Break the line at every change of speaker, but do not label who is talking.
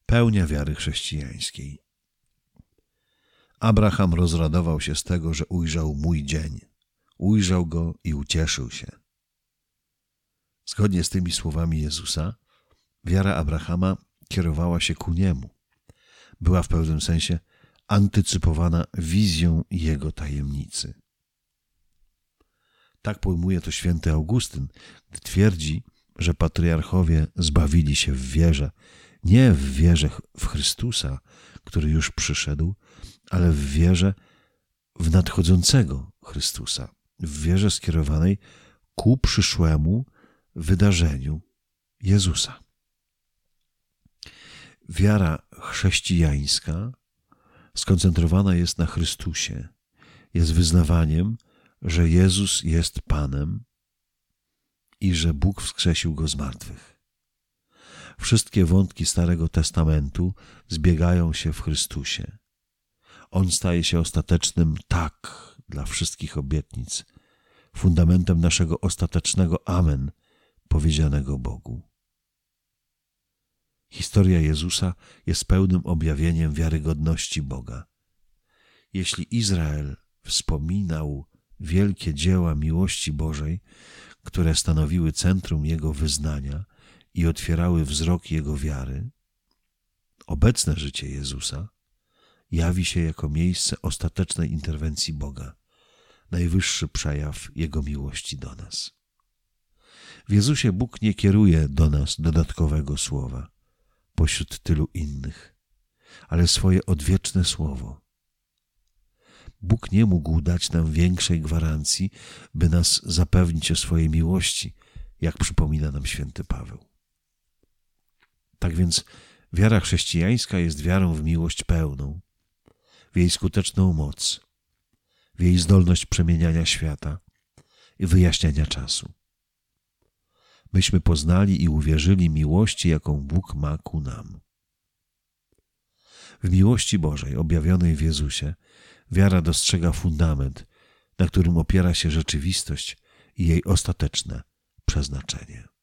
Pełnia wiary chrześcijańskiej. Abraham rozradował się z tego, że ujrzał mój dzień. Ujrzał go i ucieszył się. Zgodnie z tymi słowami Jezusa, wiara Abrahama kierowała się ku niemu. Była w pewnym sensie antycypowana wizją jego tajemnicy. Tak pojmuje to święty Augustyn, gdy twierdzi, że patriarchowie zbawili się w wierze, nie w wierze w Chrystusa, który już przyszedł, ale w wierze w nadchodzącego Chrystusa, w wierze skierowanej ku przyszłemu wydarzeniu Jezusa. Wiara chrześcijańska skoncentrowana jest na Chrystusie, jest wyznawaniem, że Jezus jest Panem i że Bóg wskrzesił Go z martwych. Wszystkie wątki Starego Testamentu zbiegają się w Chrystusie. On staje się ostatecznym tak dla wszystkich obietnic, fundamentem naszego ostatecznego amen powiedzianego Bogu. Historia Jezusa jest pełnym objawieniem wiarygodności Boga. Jeśli Izrael wspominał wielkie dzieła miłości Bożej, które stanowiły centrum jego wyznania i otwierały wzrok jego wiary, obecne życie Jezusa jawi się jako miejsce ostatecznej interwencji Boga, najwyższy przejaw Jego miłości do nas. W Jezusie Bóg nie kieruje do nas dodatkowego słowa pośród tylu innych, ale swoje odwieczne słowo. Bóg nie mógł dać nam większej gwarancji, by nas zapewnić o swojej miłości, jak przypomina nam święty Paweł. Tak więc wiara chrześcijańska jest wiarą w miłość pełną, w jej skuteczną moc, w jej zdolność przemieniania świata i wyjaśniania czasu. Myśmy poznali i uwierzyli miłości, jaką Bóg ma ku nam. W miłości Bożej objawionej w Jezusie wiara dostrzega fundament, na którym opiera się rzeczywistość i jej ostateczne przeznaczenie.